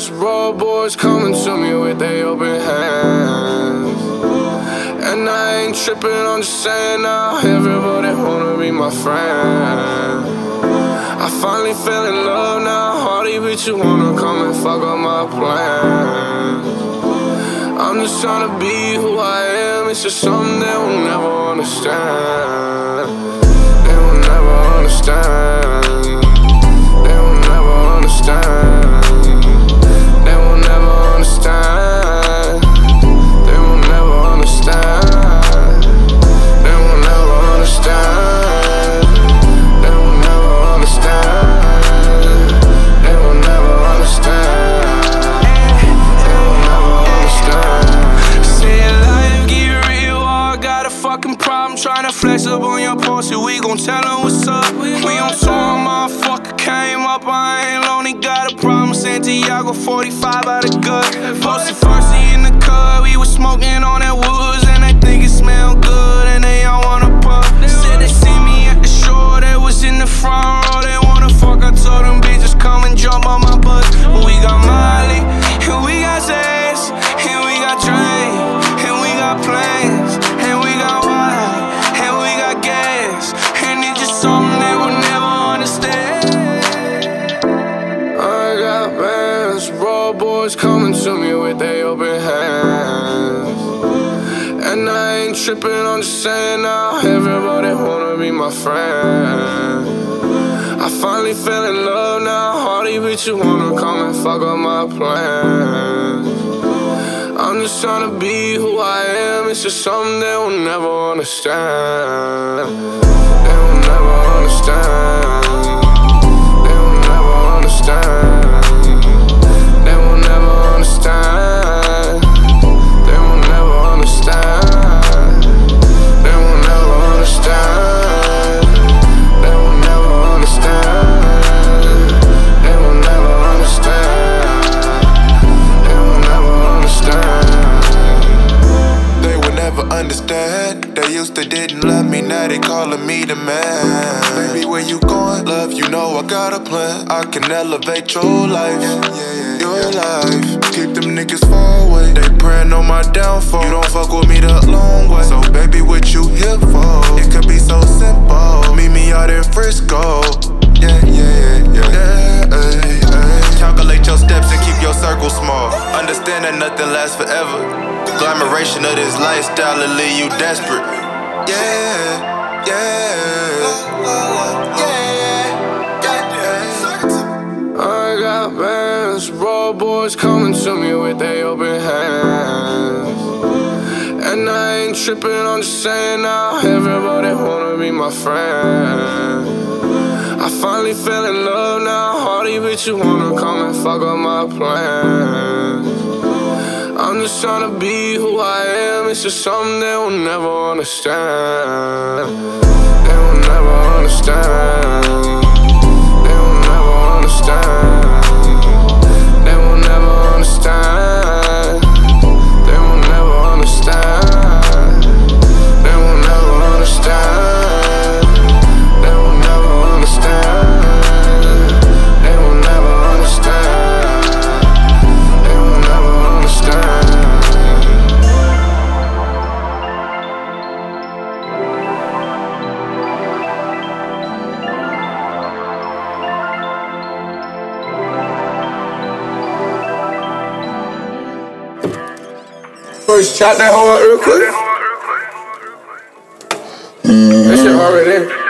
bands, raw boys coming to me with their open hands. And I ain't tripping, I'm just saying now, everybody wanna be my friend. I finally fell in love now, Hardy bitch, you wanna come and fuck up my plans. I'm just tryna be who I am, it's just something they will never understand. They will never understand. They will never understand. They will never understand. They will never understand. They will never understand. They will never understand. They will never understand. They will never understand. Say life get real, I got a fucking problem tryna flex up on your pussy. We gon' tell them what's up. We on tour, motherfucker came up, I ain't lonely. Got a problem, Santiago 45 out of gut. Posted first in the cut, we was smoking on that woods, and they think it smell good, and they all wanna puff. Said they see me at the shore, they was in the front row, they wanna fuck. I told them bitches come and jump on my butt. We got Molly, and we got Z's, and we got Dre, and we got planes, and we got wine, and we got gas, and it's just something they will never understand. I got bands, raw boys coming to me with their open hands. And I ain't tripping, I'm just saying now, everybody wanna be my friend. I finally fell in love now, Hardy bitch, you wanna come and fuck up my plans. I'm just tryna be who I am, it's just something they will never understand. They will never understand. They will never understand. They will never understand. They will never understand. They will never understand. They will never understand. They will never understand. They will never understand. They would never understand. They used to didn't love me, now they calling me the man. Baby, where you going? Love, you know I got a plan. I can elevate your life, your life. Keep them niggas far away. They praying on my downfall. You don't fuck with me the long way. So baby, what you here for? It could be so simple. Meet me out in Frisco. Calculate your steps and keep your circle small. Understand that nothing lasts forever. The glamoration of this lifestyle will leave you desperate. I got bands, raw boys coming to me with their open hands. And I ain't tripping, I'm just saying now, everybody wanna be my friend. I finally fell in love now, Hardy bitch, you wanna come and fuck up my plans. I'm just tryna be who I am, it's just something they will never understand. They will never understand. They will never understand. They will never understand. They will never understand. They will never understand. They will never understand. They will never understand. They will never understand. First, chop that hoe up real quick. That shit already in.